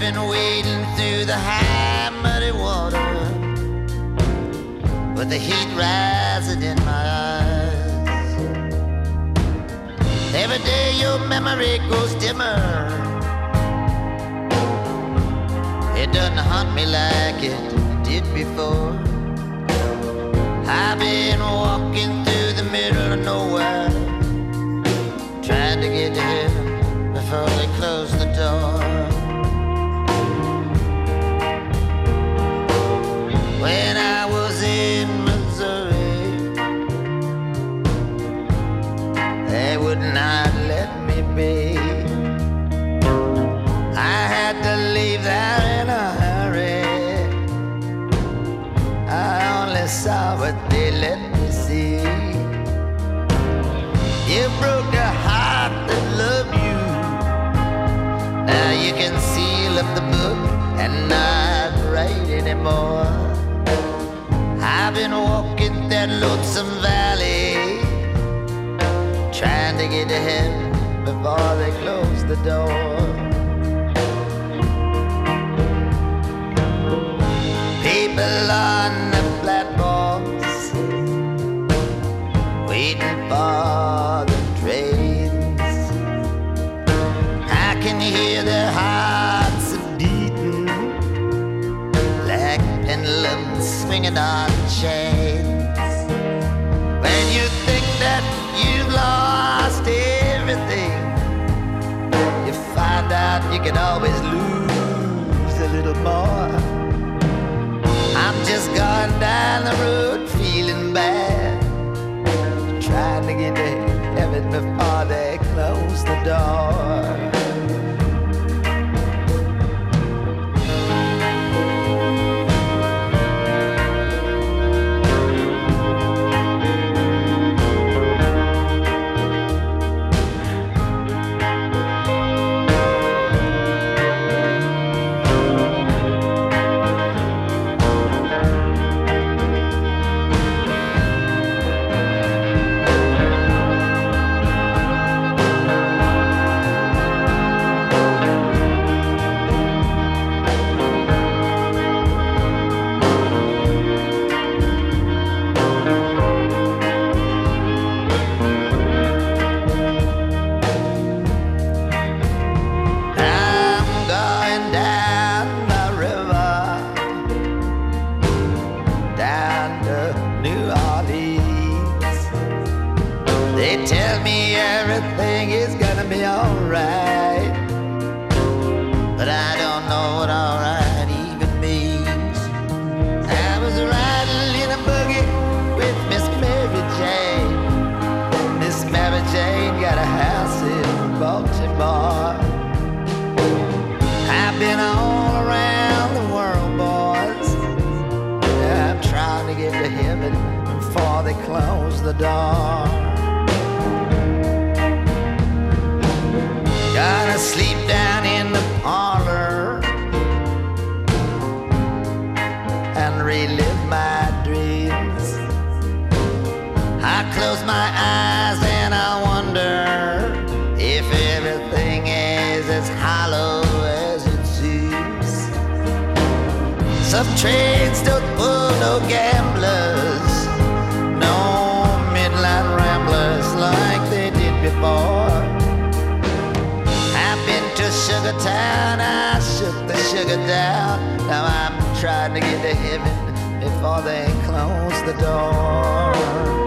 been wading through the high muddy water with the heat rising in my eyes. Every day your memory grows dimmer. It doesn't haunt me like it did before. I've been walking through the middle of nowhere, trying to get to heaven before they close the door. When I was in Missouri, they would not let me be. I had to leave there in a hurry. I only saw what they let me see. You broke a heart that loved you. Now you can seal up the book and not write anymore. I've been walking that lonesome valley, trying to get to heaven before they close the door. People on the platforms waiting for the trains. I can hear their hearts beating like pendulums swinging on chains. When you think that you've lost everything, you find out you can always lose a little more. I'm just going down the road feeling bad, trying to get to heaven before they close the door. Close the door. Gonna sleep down in the parlor and relive my dreams. I close my eyes and I wonder if everything is as hollow as it seems. Some trains don't pull no gamblers, no midnight ramblers like they did before. I've been to Sugar Town, I shook the sugar down. Now I'm trying to get to heaven before they close the door.